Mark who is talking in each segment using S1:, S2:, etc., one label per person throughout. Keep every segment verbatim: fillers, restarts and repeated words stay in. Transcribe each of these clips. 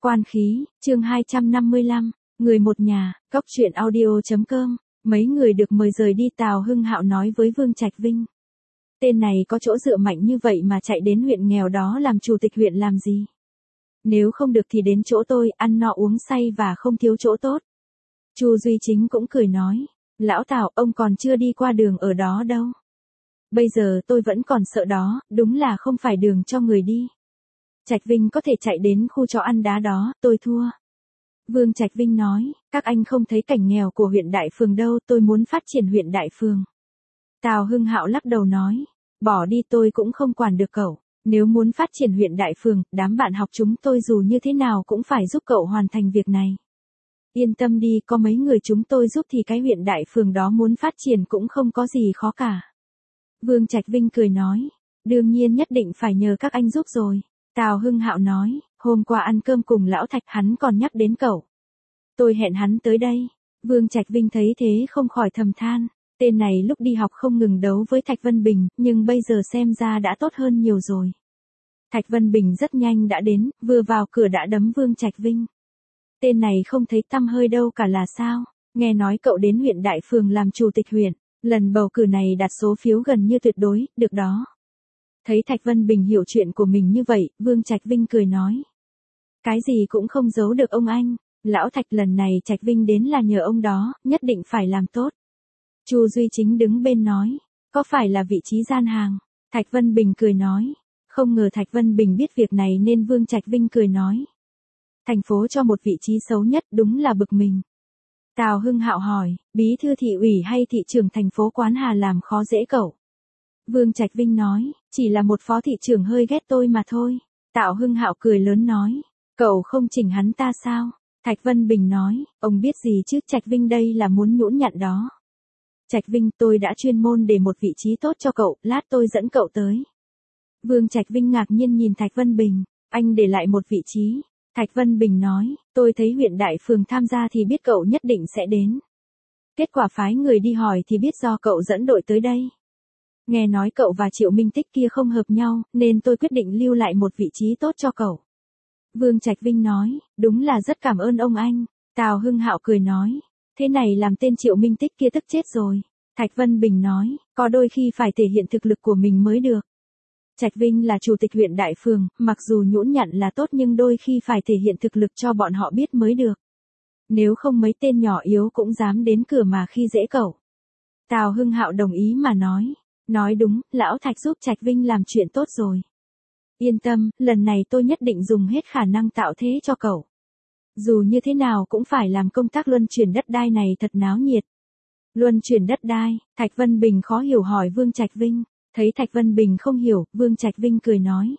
S1: Quan khí, chương hai trăm năm mươi lăm, người một nhà, cốc truyện audio chấm com, mấy người được mời rời đi. Tào Hưng Hạo nói với Vương Trạch Vinh. Tên này có chỗ dựa mạnh như vậy mà chạy đến huyện nghèo đó làm chủ tịch huyện làm gì? Nếu không được thì đến chỗ tôi, ăn no uống say và không thiếu chỗ tốt. Chu Duy Chính cũng cười nói, lão Tào, ông còn chưa đi qua đường ở đó đâu. Bây giờ tôi vẫn còn sợ đó, đúng là không phải đường cho người đi. Trạch Vinh có thể chạy đến khu chó ăn đá đó, tôi thua. Vương Trạch Vinh nói, các anh không thấy cảnh nghèo của huyện Đại Phường đâu, tôi muốn phát triển huyện Đại Phường. Tào Hưng Hạo lắc đầu nói, bỏ đi, tôi cũng không quản được cậu. Nếu muốn phát triển huyện Đại Phường, đám bạn học chúng tôi dù như thế nào cũng phải giúp cậu hoàn thành việc này. Yên tâm đi, có mấy người chúng tôi giúp thì cái huyện Đại Phường đó muốn phát triển cũng không có gì khó cả. Vương Trạch Vinh cười nói, đương nhiên nhất định phải nhờ các anh giúp rồi. Tào Hưng Hạo nói, hôm qua ăn cơm cùng lão Thạch hắn còn nhắc đến cậu. Tôi hẹn hắn tới đây. Vương Trạch Vinh thấy thế không khỏi thầm than, tên này lúc đi học không ngừng đấu với Thạch Vân Bình, nhưng bây giờ xem ra đã tốt hơn nhiều rồi. Thạch Vân Bình rất nhanh đã đến, vừa vào cửa đã đấm Vương Trạch Vinh. Tên này không thấy tăm hơi đâu cả là sao? Nghe nói cậu đến huyện Đại Phường làm chủ tịch huyện, lần bầu cử này đạt số phiếu gần như tuyệt đối, được đó. Thấy Thạch Vân Bình hiểu chuyện của mình như vậy, Vương Trạch Vinh cười nói. Cái gì cũng không giấu được ông anh, lão Thạch lần này Trạch Vinh đến là nhờ ông đó, nhất định phải làm tốt. Chu Duy Chính đứng bên nói, có phải là vị trí gian hàng? Thạch Vân Bình cười nói, không ngờ Thạch Vân Bình biết việc này nên Vương Trạch Vinh cười nói. Thành phố cho một vị trí xấu nhất đúng là bực mình. Tào Hưng Hạo hỏi, bí thư thị ủy hay thị trưởng thành phố Quán Hà làm khó dễ cậu? Vương Trạch Vinh nói, chỉ là một phó thị trưởng hơi ghét tôi mà thôi. Tào Hưng Hạo cười lớn nói, cậu không chỉnh hắn ta sao? Thạch Vân Bình nói, ông biết gì chứ, Trạch Vinh đây là muốn nhũn nhặn đó. Trạch Vinh, tôi đã chuyên môn để một vị trí tốt cho cậu, lát tôi dẫn cậu tới. Vương Trạch Vinh ngạc nhiên nhìn Thạch Vân Bình, anh để lại một vị trí. Thạch Vân Bình nói, tôi thấy huyện Đại Phường tham gia thì biết cậu nhất định sẽ đến. Kết quả phái người đi hỏi thì biết do cậu dẫn đội tới đây. Nghe nói cậu và Triệu Minh Tích kia không hợp nhau, nên tôi quyết định lưu lại một vị trí tốt cho cậu. Vương Trạch Vinh nói, đúng là rất cảm ơn ông anh. Tào Hưng Hạo cười nói, thế này làm tên Triệu Minh Tích kia tức chết rồi. Thạch Vân Bình nói, có đôi khi phải thể hiện thực lực của mình mới được. Trạch Vinh là chủ tịch huyện Đại Phường, mặc dù nhũn nhặn là tốt nhưng đôi khi phải thể hiện thực lực cho bọn họ biết mới được. Nếu không mấy tên nhỏ yếu cũng dám đến cửa mà khi dễ cậu. Tào Hưng Hạo đồng ý mà nói, nói đúng, lão Thạch giúp Trạch Vinh làm chuyện tốt rồi. Yên tâm, lần này tôi nhất định dùng hết khả năng tạo thế cho cậu. Dù như thế nào cũng phải làm công tác luân chuyển đất đai này thật náo nhiệt. Luân chuyển đất đai, Thạch Vân Bình khó hiểu hỏi Vương Trạch Vinh. Thấy Thạch Vân Bình không hiểu, Vương Trạch Vinh cười nói.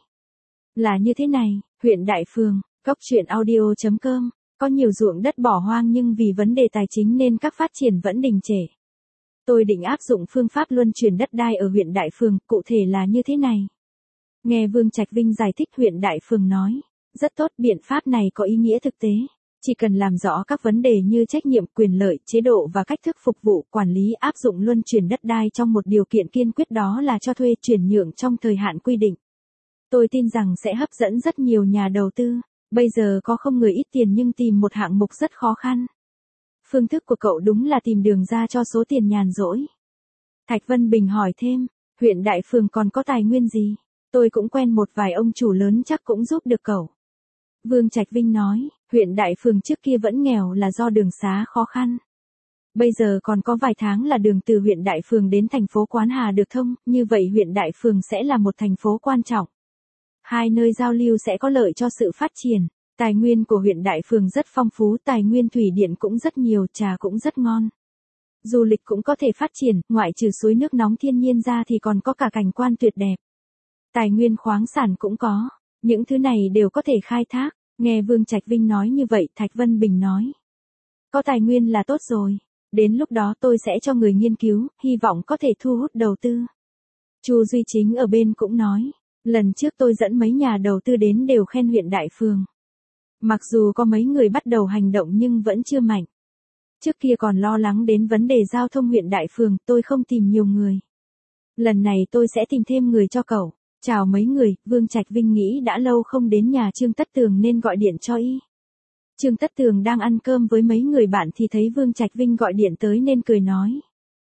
S1: Là như thế này, huyện Đại Phường, cốc truyện audio chấm com, có nhiều ruộng đất bỏ hoang nhưng vì vấn đề tài chính nên các phát triển vẫn đình trệ. Tôi định áp dụng phương pháp luân chuyển đất đai ở huyện Đại Phường, cụ thể là như thế này. Nghe Vương Trạch Vinh giải thích, huyện Đại Phường nói, rất tốt, biện pháp này có ý nghĩa thực tế. Chỉ cần làm rõ các vấn đề như trách nhiệm, quyền lợi, chế độ và cách thức phục vụ, quản lý, áp dụng luân chuyển đất đai trong một điều kiện kiên quyết, đó là cho thuê, chuyển nhượng trong thời hạn quy định. Tôi tin rằng sẽ hấp dẫn rất nhiều nhà đầu tư. Bây giờ có không người ít tiền nhưng tìm một hạng mục rất khó khăn. Phương thức của cậu đúng là tìm đường ra cho số tiền nhàn rỗi. Thạch Vân Bình hỏi thêm, huyện Đại Phường còn có tài nguyên gì? Tôi cũng quen một vài ông chủ lớn chắc cũng giúp được cậu. Vương Trạch Vinh nói, huyện Đại Phường trước kia vẫn nghèo là do đường xá khó khăn. Bây giờ còn có vài tháng là đường từ huyện Đại Phường đến thành phố Quán Hà được thông, như vậy huyện Đại Phường sẽ là một thành phố quan trọng. Hai nơi giao lưu sẽ có lợi cho sự phát triển. Tài nguyên của huyện Đại Phường rất phong phú, tài nguyên thủy điện cũng rất nhiều, trà cũng rất ngon. Du lịch cũng có thể phát triển, ngoại trừ suối nước nóng thiên nhiên ra thì còn có cả cảnh quan tuyệt đẹp. Tài nguyên khoáng sản cũng có, những thứ này đều có thể khai thác. Nghe Vương Trạch Vinh nói như vậy, Thạch Vân Bình nói. Có tài nguyên là tốt rồi, đến lúc đó tôi sẽ cho người nghiên cứu, hy vọng có thể thu hút đầu tư. Chu Duy Chính ở bên cũng nói, lần trước tôi dẫn mấy nhà đầu tư đến đều khen huyện Đại Phường. Mặc dù có mấy người bắt đầu hành động nhưng vẫn chưa mạnh. Trước kia còn lo lắng đến vấn đề giao thông huyện Đại Phường, tôi không tìm nhiều người. Lần này tôi sẽ tìm thêm người cho cậu. Chào mấy người, Vương Trạch Vinh nghĩ đã lâu không đến nhà Trương Tất Tường nên gọi điện cho y. Trương Tất Tường đang ăn cơm với mấy người bạn thì thấy Vương Trạch Vinh gọi điện tới nên cười nói.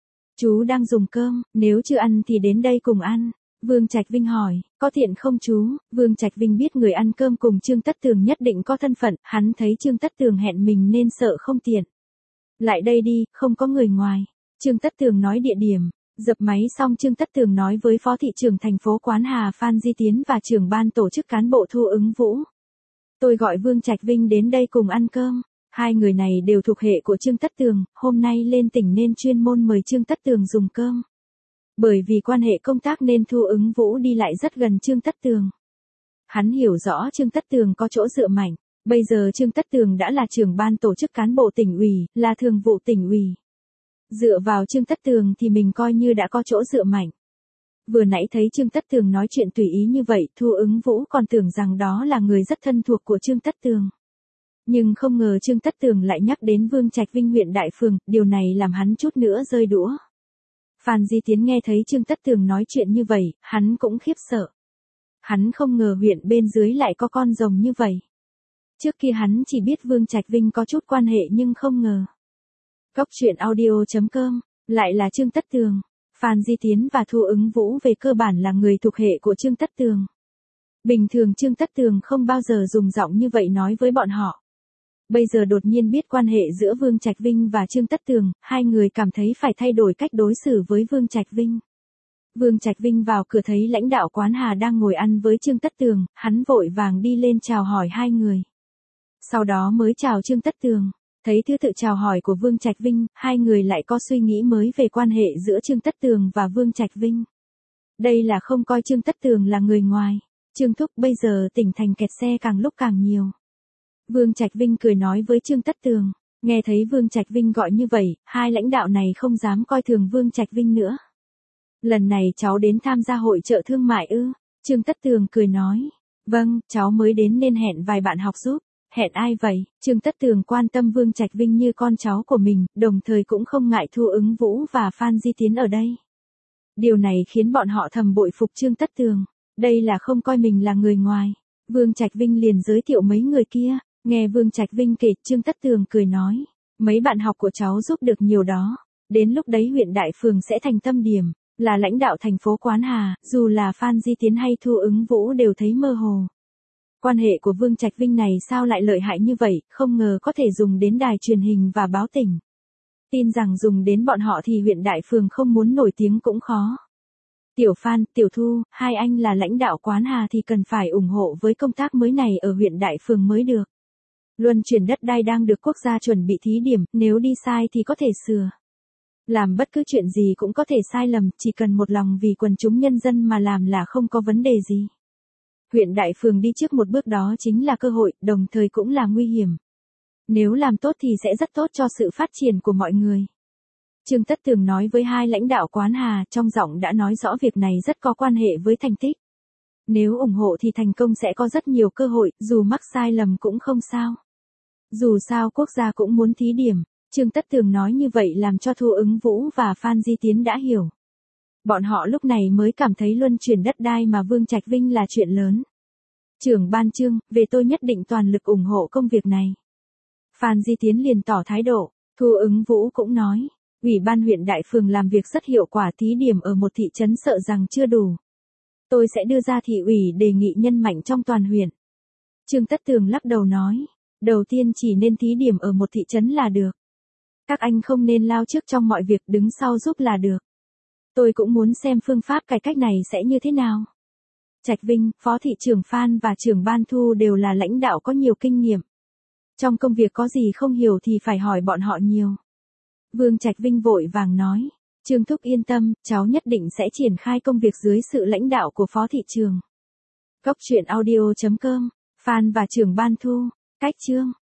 S1: Chú đang dùng cơm, nếu chưa ăn thì đến đây cùng ăn. Vương Trạch Vinh hỏi, có tiện không chú? Vương Trạch Vinh biết người ăn cơm cùng Trương Tất Tường nhất định có thân phận, hắn thấy Trương Tất Tường hẹn mình nên sợ không tiện. Lại đây đi, không có người ngoài. Trương Tất Tường nói địa điểm. Dập máy xong Trương Tất Tường nói với Phó thị trưởng thành phố Quán Hà Phan Di Tiến và trưởng ban tổ chức cán bộ Thu Ứng Vũ. Tôi gọi Vương Trạch Vinh đến đây cùng ăn cơm. Hai người này đều thuộc hệ của Trương Tất Tường, hôm nay lên tỉnh nên chuyên môn mời Trương Tất Tường dùng cơm. Bởi vì quan hệ công tác nên Thu Ứng Vũ đi lại rất gần Trương Tất Tường. Hắn hiểu rõ Trương Tất Tường có chỗ dựa mạnh, bây giờ Trương Tất Tường đã là trưởng ban tổ chức cán bộ tỉnh ủy, là thường vụ tỉnh ủy. Dựa vào Trương Tất Tường thì mình coi như đã có chỗ dựa mạnh. Vừa nãy thấy Trương Tất Tường nói chuyện tùy ý như vậy, Thu Ứng Vũ còn tưởng rằng đó là người rất thân thuộc của Trương Tất Tường. Nhưng không ngờ Trương Tất Tường lại nhắc đến Vương Trạch Vinh huyện Đại Phường, điều này làm hắn chút nữa rơi đũa. Phan Di Tiến nghe thấy Trương Tất Tường nói chuyện như vậy, hắn cũng khiếp sợ. Hắn không ngờ huyện bên dưới lại có con rồng như vậy. Trước kia hắn chỉ biết Vương Trạch Vinh có chút quan hệ nhưng không ngờ. Cốc truyện audio chấm com, lại là Trương Tất Tường. Phan Di Tiến và Thu Ứng Vũ về cơ bản là người thuộc hệ của Trương Tất Tường. Bình thường Trương Tất Tường không bao giờ dùng giọng như vậy nói với bọn họ. Bây giờ đột nhiên biết quan hệ giữa Vương Trạch Vinh và Trương Tất Tường, hai người cảm thấy phải thay đổi cách đối xử với Vương Trạch Vinh. Vương Trạch Vinh vào cửa thấy lãnh đạo Quán Hà đang ngồi ăn với Trương Tất Tường, hắn vội vàng đi lên chào hỏi hai người. Sau đó mới chào Trương Tất Tường. Thấy thứ tự chào hỏi của Vương Trạch Vinh, hai người lại có suy nghĩ mới về quan hệ giữa Trương Tất Tường và Vương Trạch Vinh. Đây là không coi Trương Tất Tường là người ngoài. Trương thúc, bây giờ tỉnh thành kẹt xe càng lúc càng nhiều. Vương Trạch Vinh cười nói với Trương Tất Tường. Nghe thấy Vương Trạch Vinh gọi như vậy, hai lãnh đạo này không dám coi thường Vương Trạch Vinh nữa. Lần này cháu đến tham gia hội chợ thương mại ư? Trương Tất Tường cười nói. Vâng, cháu mới đến nên hẹn vài bạn học giúp. Hẹn ai vậy? Trương Tất Tường quan tâm Vương Trạch Vinh như con cháu của mình, đồng thời cũng không ngại Thu Ứng Vũ và Phan Di Tiến ở đây. Điều này khiến bọn họ thầm bội phục Trương Tất Tường. Đây là không coi mình là người ngoài. Vương Trạch Vinh liền giới thiệu mấy người kia. Nghe Vương Trạch Vinh kể, Trương Tất Tường cười nói. Mấy bạn học của cháu giúp được nhiều đó. Đến lúc đấy huyện Đại Phường sẽ thành tâm điểm. Là lãnh đạo thành phố Quán Hà, dù là Phan Di Tiến hay Thu Ứng Vũ đều thấy mơ hồ. Quan hệ của Vương Trạch Vinh này sao lại lợi hại như vậy, không ngờ có thể dùng đến đài truyền hình và báo tỉnh. Tin rằng dùng đến bọn họ thì huyện Đại Phường không muốn nổi tiếng cũng khó. Tiểu Phan, Tiểu Thu, hai anh là lãnh đạo Quán Hà thì cần phải ủng hộ với công tác mới này ở huyện Đại Phường mới được. Luân chuyển đất đai đang được quốc gia chuẩn bị thí điểm, nếu đi sai thì có thể sửa. Làm bất cứ chuyện gì cũng có thể sai lầm, chỉ cần một lòng vì quần chúng nhân dân mà làm là không có vấn đề gì. Huyện Đại Phường đi trước một bước đó chính là cơ hội, đồng thời cũng là nguy hiểm. Nếu làm tốt thì sẽ rất tốt cho sự phát triển của mọi người. Trương Tất Tường nói với hai lãnh đạo Quán Hà, trong giọng đã nói rõ việc này rất có quan hệ với thành tích. Nếu ủng hộ thì thành công sẽ có rất nhiều cơ hội, dù mắc sai lầm cũng không sao. Dù sao quốc gia cũng muốn thí điểm. Trương Tất Tường nói như vậy làm cho Thu Ứng Vũ và Phan Di Tiến đã hiểu. Bọn họ lúc này mới cảm thấy luân chuyển đất đai mà Vương Trạch Vinh là chuyện lớn. Trưởng ban Trương, về tôi nhất định toàn lực ủng hộ công việc này. Phan Di Tiến liền tỏ thái độ. Thu Ứng Vũ cũng nói. Ủy ban huyện Đại Phường làm việc rất hiệu quả, thí điểm ở một thị trấn sợ rằng chưa đủ. Tôi sẽ đưa ra thị ủy đề nghị nhân mạnh trong toàn huyện. Trương Tất Tường lắc đầu nói. Đầu tiên chỉ nên thí điểm ở một thị trấn là được. Các anh không nên lao trước trong mọi việc, đứng sau giúp là được. Tôi cũng muốn xem phương pháp cải cách này sẽ như thế nào. Trạch Vinh, Phó thị trưởng Phan và trưởng ban Thu đều là lãnh đạo có nhiều kinh nghiệm. Trong công việc có gì không hiểu thì phải hỏi bọn họ nhiều. Vương Trạch Vinh vội vàng nói. Trương thúc yên tâm, cháu nhất định sẽ triển khai công việc dưới sự lãnh đạo của Phó thị trưởng. Cốc truyện audio chấm com, Phan và trưởng ban Thu, cách chương.